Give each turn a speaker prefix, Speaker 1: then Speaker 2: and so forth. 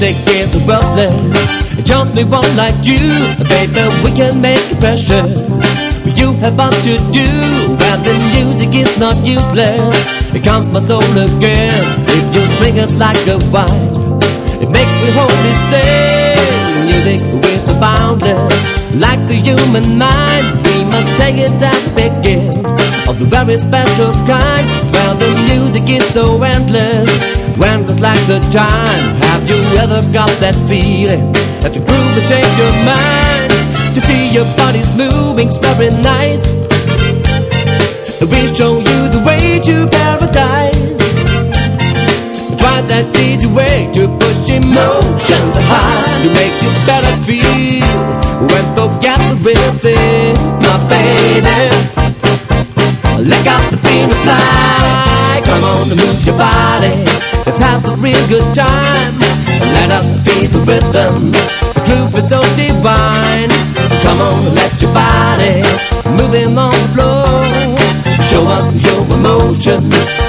Speaker 1: music is the worthless. It just me one like you, baby. We can make it precious. You have what to do, well the music is not useless. It calms my soul again if you drink it like a wine. It makes me wholly sane. Music is so boundless, like the human mind. We must take it as a big gift of the very special kind. Well the music is so endless, endless like the time. Have you ever got that feeling that the groove will change your mind? To see your body's moving's very nice. We'll show you the way to paradise. Try that easy way to push emotions high, to make you better feel when forget the real thing, my baby. Let out the thing to fly. Come on and move your body. Let's have a real good time. Let us feel the rhythm. The groove is so divine. Come on and let your body move him on the floor. Show us your emotions.